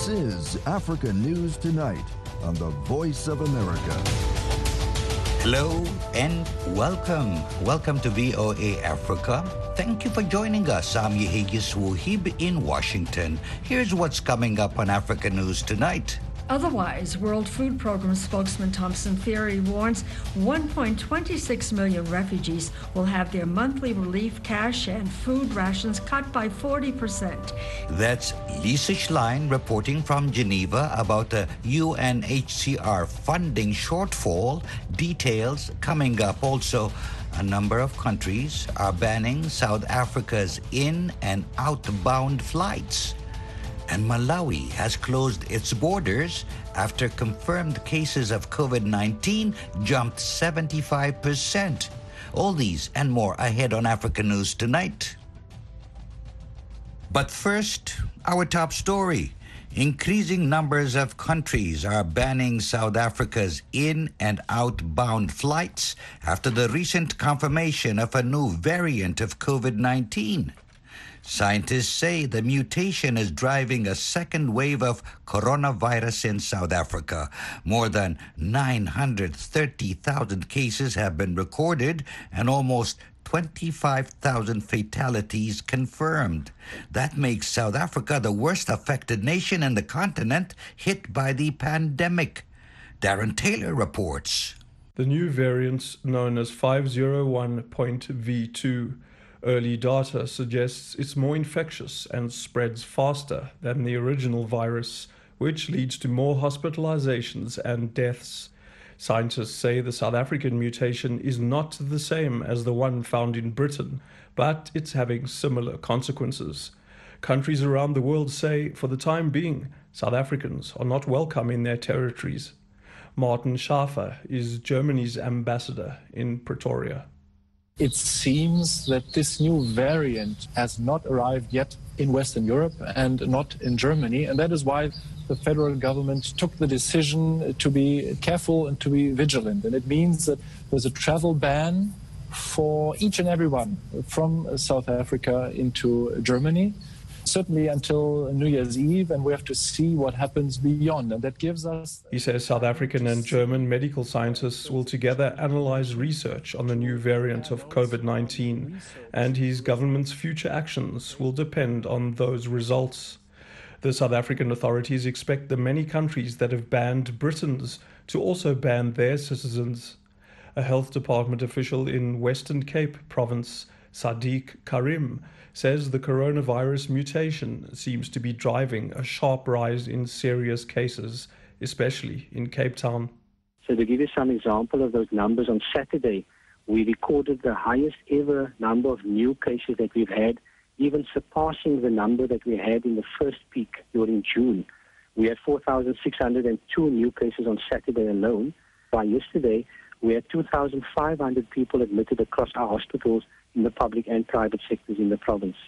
This is Africa News Tonight on the Voice of America. Hello and welcome. Welcome to VOA Africa. Thank you for joining us. I'm Yehiyas Wuhib in Washington. Here's what's coming up on Africa News Tonight. Otherwise, World Food Programme spokesman Thompson Theory warns 1.26 million refugees will have their monthly relief cash and food rations cut by 40%. That's Lisa Schlein reporting from Geneva about the UNHCR funding shortfall. Details coming up. Also, a number of countries are banning South Africa's in- and outbound flights. And Malawi has closed its borders after confirmed cases of COVID-19 jumped 75%. All these and more ahead on Africa News Tonight. But first, our top story. Increasing numbers of countries are banning South Africa's in- and outbound flights after the recent confirmation of a new variant of COVID-19. Scientists say the mutation is driving a second wave of coronavirus in South Africa. More than 930,000 cases have been recorded and almost 25,000 fatalities confirmed. That makes South Africa the worst affected nation in the continent hit by the pandemic. Darren Taylor reports. The new variant, known as 501.V2, early data suggests it's more infectious and spreads faster than the original virus, which leads to more hospitalizations and deaths. Scientists say the South African mutation is not the same as the one found in Britain, but it's having similar consequences. Countries around the world say, for the time being, South Africans are not welcome in their territories. Martin Schafer is Germany's ambassador in Pretoria. It seems that this new variant has not arrived yet in Western Europe and not in Germany, and that is why the federal government took the decision to be careful and to be vigilant. And it means that there's a travel ban for each and everyone from South Africa into Germany, certainly until New Year's Eve, and we have to see what happens beyond. And that gives us... He says South African and German medical scientists will together analyze research on the new variant of COVID-19, and his government's future actions will depend on those results. The South African authorities expect the many countries that have banned Britons to also ban their citizens. A health department official in Western Cape province, Sadiq Karim, says the coronavirus mutation seems to be driving a sharp rise in serious cases, especially in Cape Town. So to give you some example of those numbers, on Saturday, we recorded the highest ever number of new cases that we've had, even surpassing the number that we had in the first peak during June. We had 4,602 new cases on Saturday alone. By yesterday, we had 2,500 people admitted across our hospitals in the public and private sectors in the province.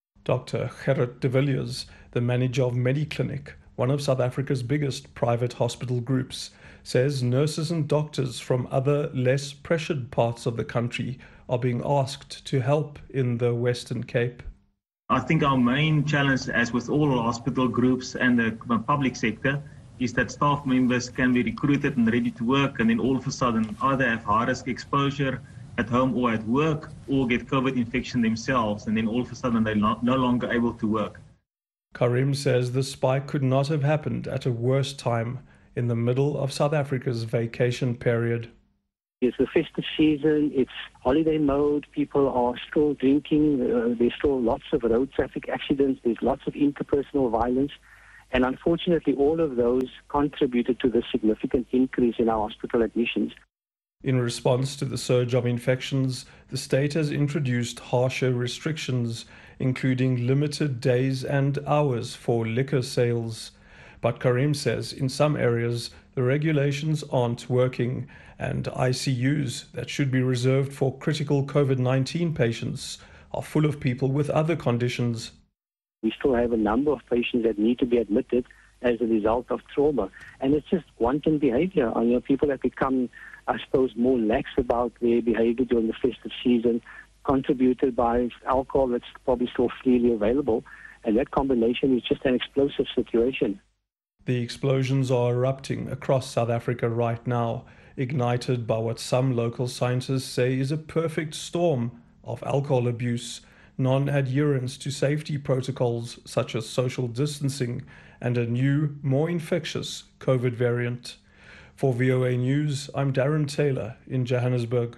Dr. Gerrit de Villiers, the manager of Mediclinic, one of South Africa's biggest private hospital groups, says nurses and doctors from other less pressured parts of the country are being asked to help in the Western Cape. I think our main challenge, as with all our hospital groups and the public sector, is that staff members can be recruited and ready to work, and then all of a sudden either have high-risk exposure at home or at work, or get COVID infection themselves, and then all of a sudden they're no longer able to work. Karim says the spike could not have happened at a worse time in the middle of South Africa's vacation period. It's the festive season, it's holiday mode, people are still drinking, there's still lots of road traffic accidents, there's lots of interpersonal violence, and unfortunately all of those contributed to the significant increase in our hospital admissions. In response to the surge of infections, the state has introduced harsher restrictions, including limited days and hours for liquor sales. But Karim says in some areas the regulations aren't working, and ICUs that should be reserved for critical COVID-19 patients are full of people with other conditions. We still have a number of patients that need to be admitted as a result of trauma, and it's just wanton behavior. People have become, I suppose, more lax about their behavior during the festive season, contributed by alcohol that's probably still freely available, and that combination is just an explosive situation. The explosions are erupting across South Africa right now, ignited by what some local scientists say is a perfect storm of alcohol abuse, non-adherence to safety protocols such as social distancing, and a new, more infectious COVID variant. For VOA News, I'm Darren Taylor in Johannesburg.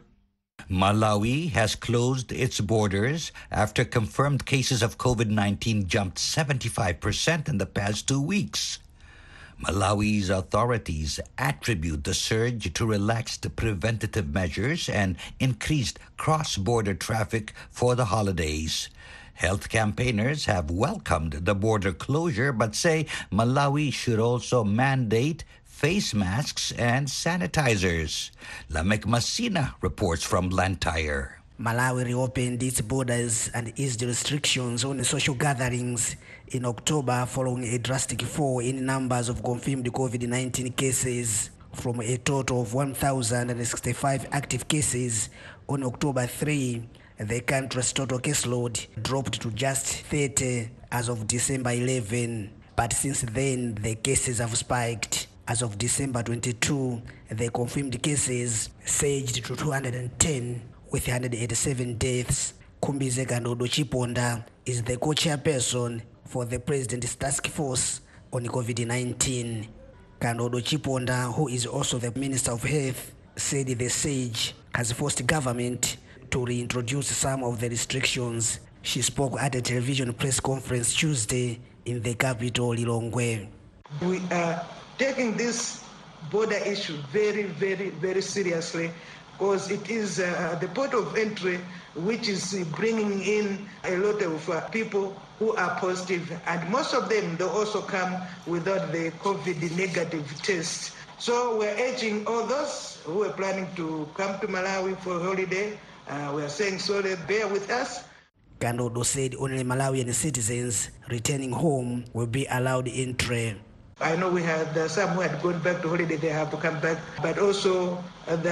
Malawi has closed its borders after confirmed cases of COVID-19 jumped 75% in the past 2 weeks. Malawi's authorities attribute the surge to relaxed preventative measures and increased cross-border traffic for the holidays. Health campaigners have welcomed the border closure but say Malawi should also mandate face masks and sanitizers. Lamek Masina reports from Blantyre. Malawi reopened its borders and eased restrictions on social gatherings in October following a drastic fall in numbers of confirmed COVID-19 cases. From a total of 1,065 active cases on October 3, the country's total caseload dropped to just 30 as of December 11. But since then, the cases have spiked. As of December 22, the confirmed cases surged to 210, with 187 deaths. Kumbize Kandodo Chiponda is the co-chairperson for the President's Task Force on COVID-19. Kandodo Chiponda, who is also the Minister of Health, said the surge has forced government to reintroduce some of the restrictions. She spoke at a television press conference Tuesday in the capital, Lilongwe. We are taking this border issue very, very, very seriously, because it is the port of entry which is bringing in a lot of people who are positive, and most of them, they also come without the COVID negative test. So we're urging all those who are planning to come to Malawi for a holiday, we are saying sorry, bear with us. Kandodo said only Malawian citizens returning home will be allowed entry. I know we had some who had gone back to holiday, they have to come back, but also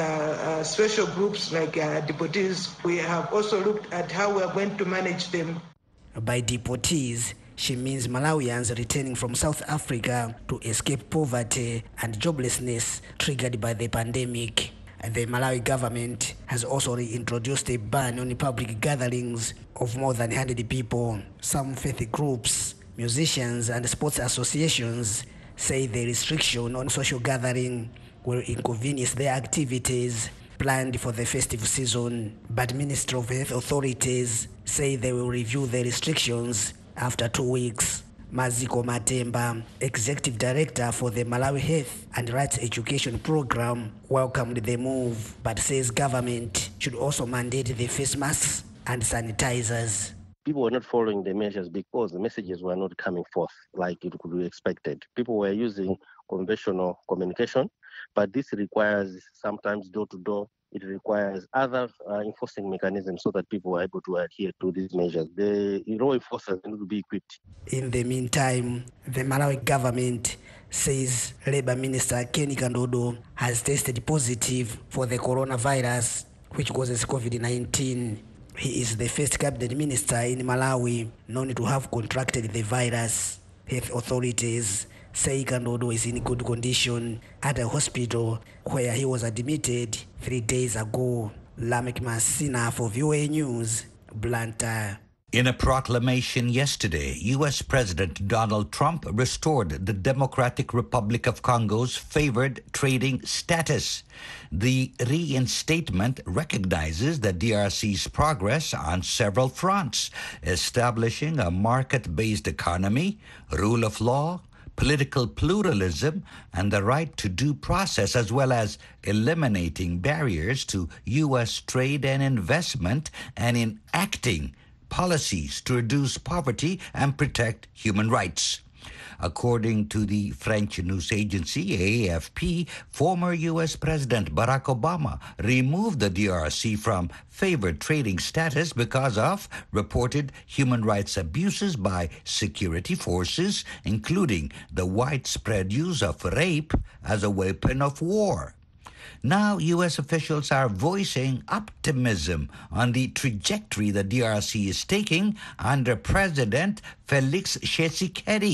the special groups like deportees, we have also looked at how we are going to manage them. By deportees, she means Malawians returning from South Africa to escape poverty and joblessness triggered by the pandemic. The Malawi government has also reintroduced a ban on public gatherings of more than 100 people. Some faith groups, musicians, and sports associations say the restriction on social gathering will inconvenience their activities planned for the festive season. But Ministry of Health authorities say they will review the restrictions after 2 weeks. Maziko Matemba, Executive Director for the Malawi Health and Rights Education Program, welcomed the move, but says government should also mandate the face masks and sanitizers. People were not following the measures because the messages were not coming forth like it could be expected. People were using conventional communication, but this requires sometimes door-to-door. It requires other enforcing mechanisms so that people are able to adhere to these measures. The law enforcers need to be equipped. In the meantime, the Malawi government says Labour Minister Kenny Kandodo has tested positive for the coronavirus, which causes COVID-19. He is the first cabinet minister in Malawi known to have contracted the virus. Health authorities say Kandodo is in good condition at a hospital where he was admitted 3 days ago. Lamek Masina for VOA News, Blantyre. In a proclamation yesterday, U.S. President Donald Trump restored the Democratic Republic of Congo's favored trading status. The reinstatement recognizes the DRC's progress on several fronts, establishing a market-based economy, rule of law, political pluralism, and the right to due process, as well as eliminating barriers to U.S. trade and investment and enacting policies to reduce poverty and protect human rights. According to the French news agency AFP, former U.S. President Barack Obama removed the DRC from favored trading status because of reported human rights abuses by security forces, including the widespread use of rape as a weapon of war. Now, U.S. officials are voicing optimism on the trajectory the DRC is taking under President Felix Tshisekedi,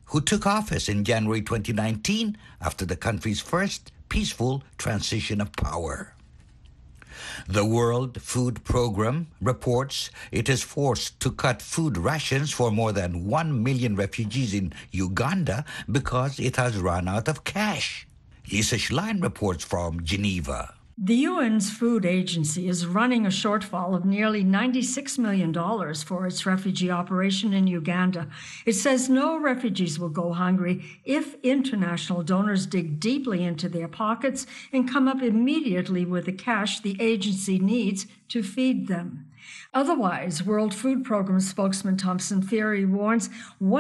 who took office in January 2019 after the country's first peaceful transition of power. The World Food Programme reports it is forced to cut food rations for more than 1 million refugees in Uganda because it has run out of cash. Lisa Schlein reports from Geneva. The UN's food agency is running a shortfall of nearly $96 million for its refugee operation in Uganda. It says no refugees will go hungry if international donors dig deeply into their pockets and come up immediately with the cash the agency needs to feed them. Otherwise, World Food Programme spokesman Thompson Theory warns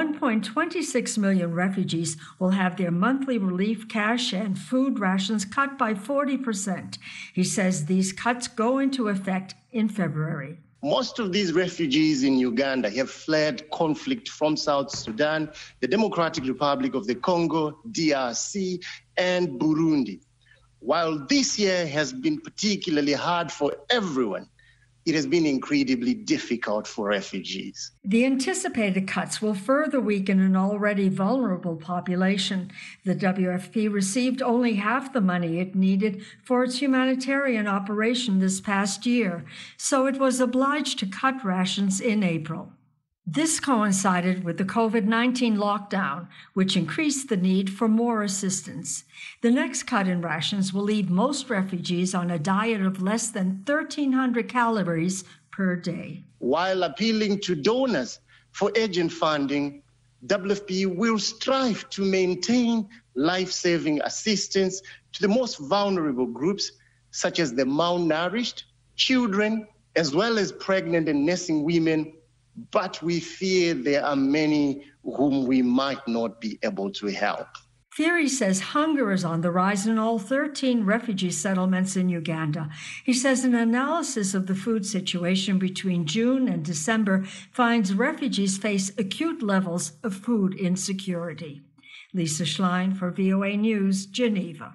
1.26 million refugees will have their monthly relief cash and food rations cut by 40%. He says these cuts go into effect in February. Most of these refugees in Uganda have fled conflict from South Sudan, the Democratic Republic of the Congo, DRC, and Burundi. While this year has been particularly hard for everyone, it has been incredibly difficult for refugees. The anticipated cuts will further weaken an already vulnerable population. The WFP received only half the money it needed for its humanitarian operation this past year, so it was obliged to cut rations in April. This coincided with the COVID-19 lockdown, which increased the need for more assistance. The next cut in rations will leave most refugees on a diet of less than 1,300 calories per day. While appealing to donors for urgent funding, WFP will strive to maintain life-saving assistance to the most vulnerable groups, such as the malnourished, children, as well as pregnant and nursing women. But we fear there are many whom we might not be able to help. Theory says hunger is on the rise in all 13 refugee settlements in Uganda. He says an analysis of the food situation between June and December finds refugees face acute levels of food insecurity. Lisa Schlein for VOA News, Geneva.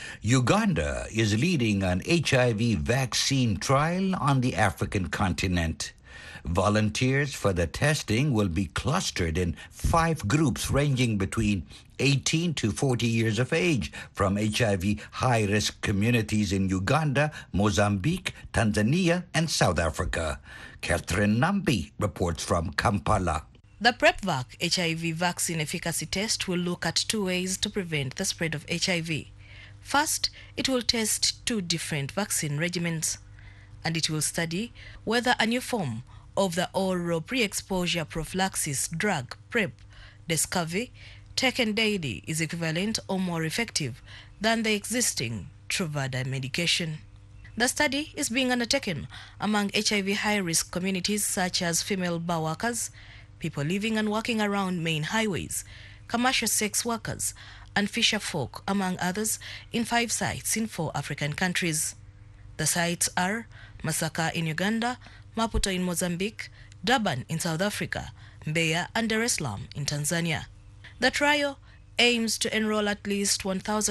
Uganda is leading an HIV vaccine trial on the African continent. Volunteers for the testing will be clustered in 5 groups ranging between 18 to 40 years of age from HIV high-risk communities in Uganda, Mozambique, Tanzania, and South Africa. Catherine Nambi reports from Kampala. The PrEPVAC HIV vaccine efficacy test will look at 2 ways to prevent the spread of HIV. First, it will test 2 different vaccine regimens, and it will study whether a new form of the oral pre-exposure prophylaxis drug, PrEP, Descovy, taken daily is equivalent or more effective than the existing Truvada medication. The study is being undertaken among HIV high-risk communities such as female bar workers, people living and working around main highways, commercial sex workers, and fisher folk, among others, in 5 sites in 4 African countries. The sites are Masaka in Uganda, Maputo in Mozambique, Durban in South Africa, Mbeya and Dar es Salaam in Tanzania. The trial aims to enroll at least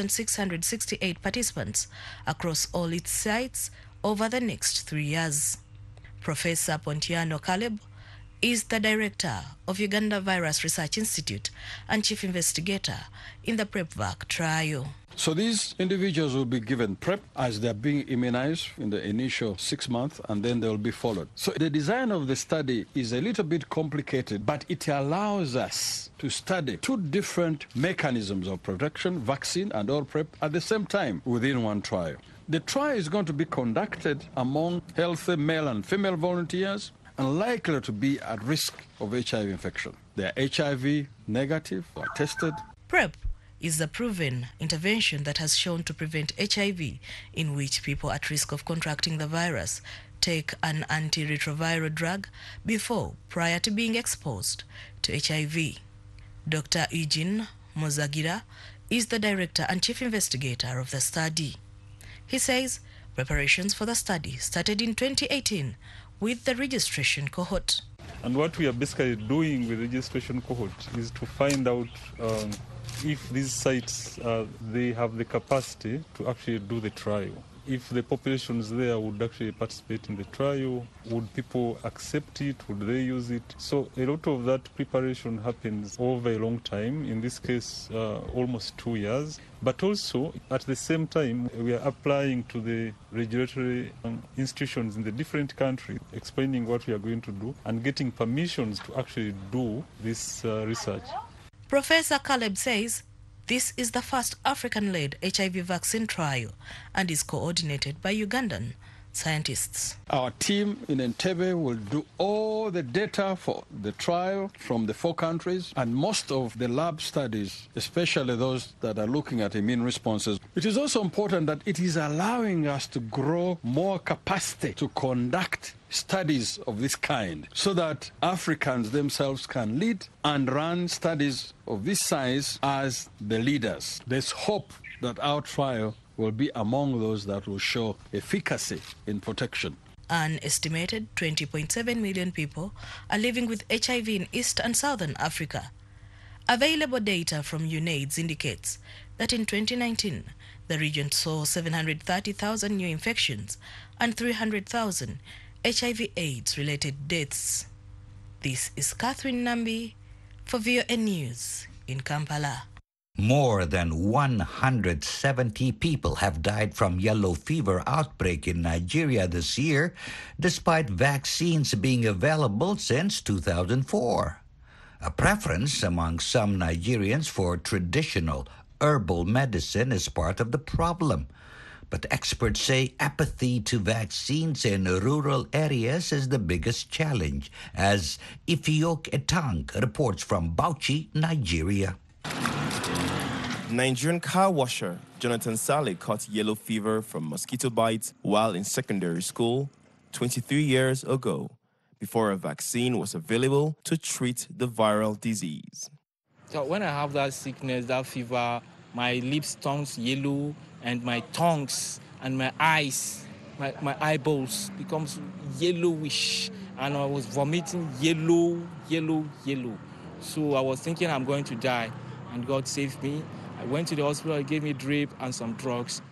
1,668 participants across all its sites over the next 3 years. Professor Pontiano Caleb is the director of Uganda Virus Research Institute and chief investigator in the PrEPVAC trial. So these individuals will be given PrEP as they're being immunized in the initial 6 months, and then they'll be followed. So the design of the study is a little bit complicated, but it allows us to study 2 different mechanisms of protection, vaccine and oral PrEP, at the same time within one trial. The trial is going to be conducted among healthy male and female volunteers and likely to be at risk of HIV infection. They are HIV negative or tested. PrEP is a proven intervention that has shown to prevent HIV, in which people at risk of contracting the virus take an antiretroviral drug prior to being exposed to HIV. Dr. Eugene Mozagira is the director and chief investigator of the study. He says preparations for the study started in 2018 with the registration cohort. And what we are basically doing with the registration cohort is to find out if these sites they have the capacity to actually do the trial. if the populations there would actually participate in the trial. Would people accept it? Would they use it? So a lot of that preparation happens over a long time, in this case almost 2 years. But also, at the same time, we are applying to the regulatory institutions in the different countries, explaining what we are going to do and getting permissions to actually do this research. Professor Caleb says this is the first African-led HIV vaccine trial and is coordinated by Ugandan scientists. Our team in Entebbe will do all the data for the trial from the 4 countries and most of the lab studies, especially those that are looking at immune responses. It is also important that it is allowing us to grow more capacity to conduct studies of this kind so that Africans themselves can lead and run studies of this size as the leaders. There's hope that our trial will be among those that will show efficacy in protection. An estimated 20.7 million people are living with HIV in East and Southern Africa. Available data from UNAIDS indicates that in 2019, the region saw 730,000 new infections and 300,000 HIV/AIDS-related deaths. This is Catherine Nambi for VOA News in Kampala. More than 170 people have died from yellow fever outbreak in Nigeria this year, despite vaccines being available since 2004. A preference among some Nigerians for traditional herbal medicine is part of the problem. But experts say apathy to vaccines in rural areas is the biggest challenge, as Ifiok Etang reports from Bauchi, Nigeria. Nigerian car washer Jonathan Saleh caught yellow fever from mosquito bites while in secondary school 23 years ago, before a vaccine was available to treat the viral disease. So when I have that sickness, that fever, my lips turns yellow and my tongues and my eyes, my eyeballs becomes yellowish, and I was vomiting yellow. So I was thinking I'm going to die, and God saved me. I went to the hospital, they gave me drip and some drugs.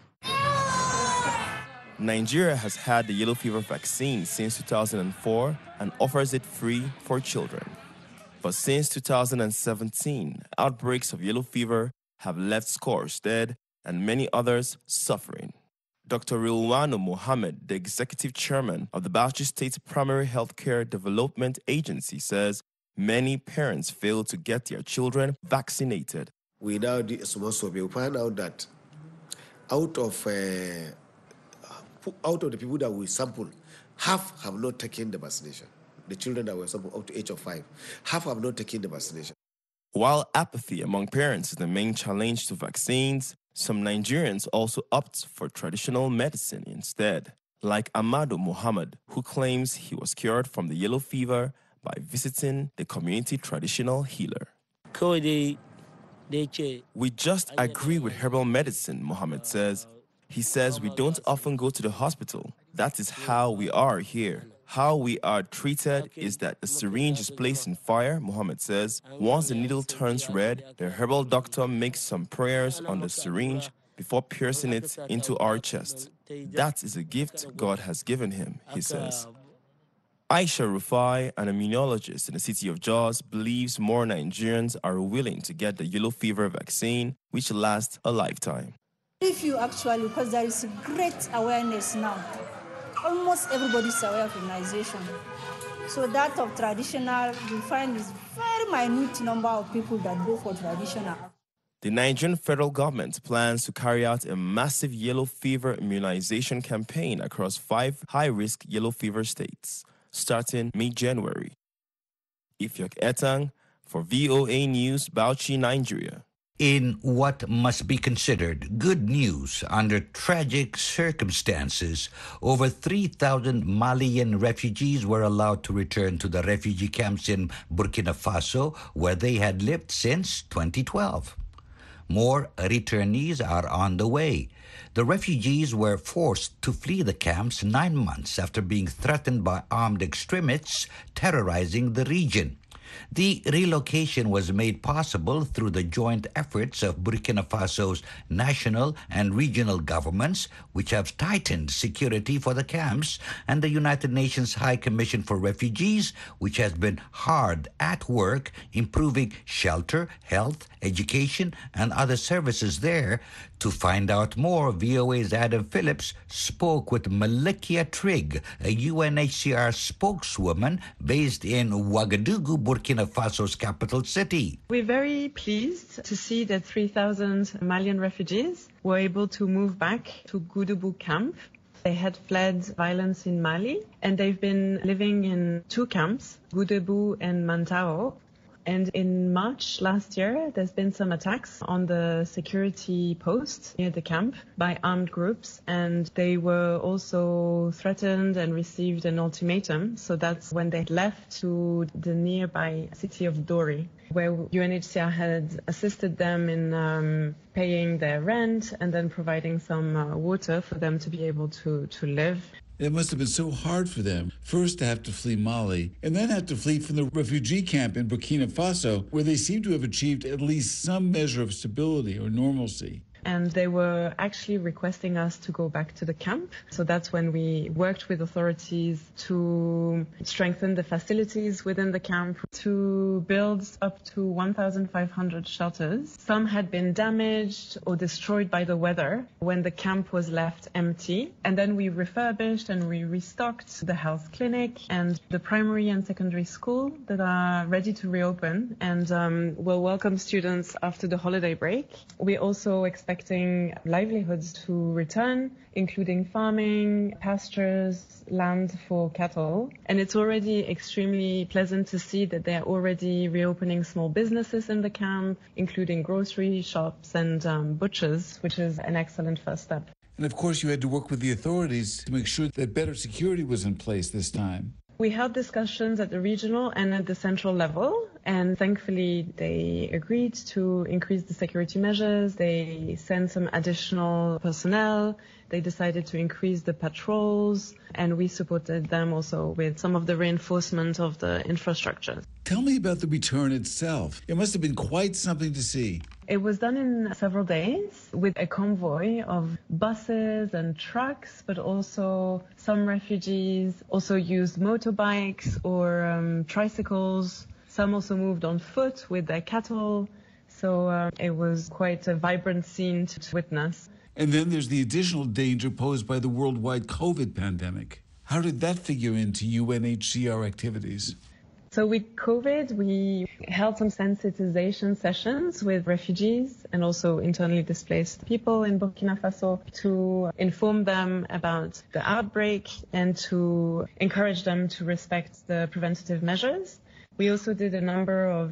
Nigeria has had the yellow fever vaccine since 2004 and offers it free for children. But since 2017, outbreaks of yellow fever have left scores dead and many others suffering. Dr. Rilwano Mohammed, the executive chairman of the Bauchi State Primary Healthcare Development Agency, says many parents fail to get their children vaccinated. Without the small survey, we find out that out of the people that we sample, half have not taken the vaccination. The children that were sampled up to age of 5, half have not taken the vaccination. While apathy among parents is the main challenge to vaccines, some Nigerians also opt for traditional medicine instead, like Amadu Muhammad, who claims he was cured from the yellow fever by visiting the community traditional healer. We just agree with herbal medicine, Muhammad says. He says we don't often go to the hospital. That is how we are here. How we are treated is that the syringe is placed in fire, Muhammad says. Once the needle turns red, the herbal doctor makes some prayers on the syringe before piercing it into our chest. That is a gift God has given him, he says. Aisha Rufai, an immunologist in the city of Jos, believes more Nigerians are willing to get the yellow fever vaccine, which lasts a lifetime. If you actually, because there is great awareness now, almost everybody is aware of immunization. So that of traditional, we find is very minute number of people that go for traditional. The Nigerian federal government plans to carry out a massive yellow fever immunization campaign across 5 high-risk yellow fever states, starting mid-January. Ifiok Etang for VOA News, Bauchi, Nigeria. In what must be considered good news under tragic circumstances, over 3,000 Malian refugees were allowed to return to the refugee camps in Burkina Faso, where they had lived since 2012. More returnees are on the way. The refugees were forced to flee the camps 9 months after being threatened by armed extremists terrorizing the region. The relocation was made possible through the joint efforts of Burkina Faso's national and regional governments, which have tightened security for the camps, and the United Nations High Commission for Refugees, which has been hard at work improving shelter, health, education, and other services there. To find out more, VOA's Adam Phillips spoke with Malikia Trigg, a UNHCR spokeswoman based in Ouagadougou, Burkina Faso's capital city. We're very pleased to see that 3,000 Malian refugees were able to move back to Goudébou camp. They had fled violence in Mali, and they've been living in two camps, Goudébou and Mantao. And in March last year, there's been some attacks on the security post near the camp by armed groups, and they were also threatened and received an ultimatum. So that's when they left to the nearby city of Dori, where UNHCR had assisted them in paying their rent and then providing some water for them to be able to live. It must have been so hard for them, first to have to flee Mali, and then have to flee from the refugee camp in Burkina Faso, where they seem to have achieved at least some measure of stability or normalcy. And they were actually requesting us to go back to the camp. So that's when we worked with authorities to strengthen the facilities within the camp, to build up to 1,500 shelters. Some had been damaged or destroyed by the weather when the camp was left empty. And then we refurbished and we restocked the health clinic and the primary and secondary school that are ready to reopen and will welcome students after the holiday break. We also expecting livelihoods to return, including farming, pastures, land for cattle. And it's already extremely pleasant to see that they're already reopening small businesses in the camp, including grocery shops and butchers, which is an excellent first step. And of course, you had to work with the authorities to make sure that better security was in place this time. We held discussions at the regional and at the central level, and thankfully they agreed to increase the security measures. They sent some additional personnel. They decided to increase the patrols, and we supported them also with some of the reinforcement of the infrastructure. Tell me about the return itself. It must have been quite something to see. It was done in several days with a convoy of buses and trucks, but also some refugees also used motorbikes or tricycles. Some also moved on foot with their cattle. So it was quite a vibrant scene to witness. And then there's the additional danger posed by the worldwide COVID pandemic. How did that figure into UNHCR activities? So with COVID, we held some sensitization sessions with refugees and also internally displaced people in Burkina Faso to inform them about the outbreak and to encourage them to respect the preventative measures. We also did a number of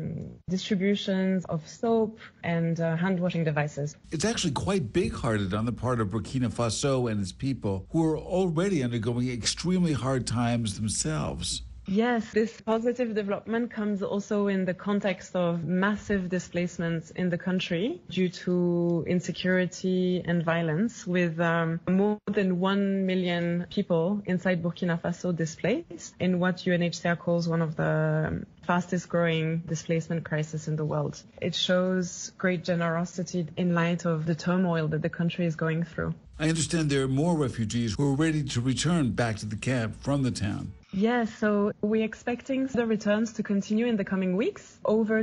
distributions of soap and hand-washing devices. It's actually quite big-hearted on the part of Burkina Faso and its people, who are already undergoing extremely hard times themselves. Yes, this positive development comes also in the context of massive displacements in the country due to insecurity and violence, with more than 1 million people inside Burkina Faso displaced in what UNHCR calls one of the fastest growing displacement crisis in the world. It shows great generosity in light of the turmoil that the country is going through. I understand there are more refugees who are ready to return back to the camp from the town. Yes, so we're expecting the returns to continue in the coming weeks, over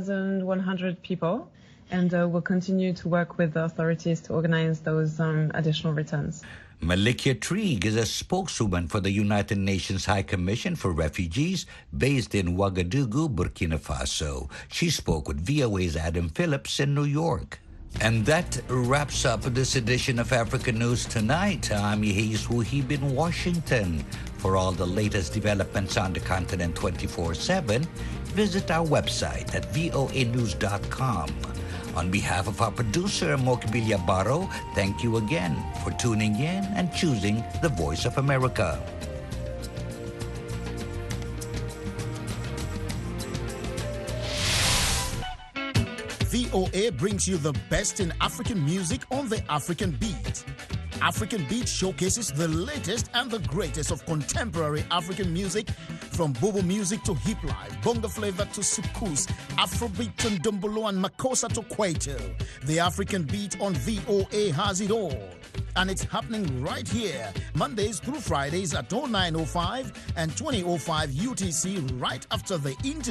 2,100 people, and we'll continue to work with the authorities to organize those additional returns. Malikia Trigg is a spokeswoman for the United Nations High Commission for Refugees based in Ouagadougou, Burkina Faso. She spoke with VOA's Adam Phillips in New York. And that wraps up this edition of Africa News Tonight. I'm Yehis Wuhib in Washington. For all the latest developments on the continent 24/7, visit our website at voanews.com. On behalf of our producer, Mokbilia Baro, thank you again for tuning in and choosing the Voice of America. VOA brings you the best in African music on the African beat. African Beat showcases the latest and the greatest of contemporary African music, from Bobo music to hip life, bongo flavor to soukous, Afrobeat to Ndombolo and Makossa to Kwaito. The African Beat on VOA has it all. And it's happening right here, Mondays through Fridays at 09:05 and 20:05 UTC, right after the internet.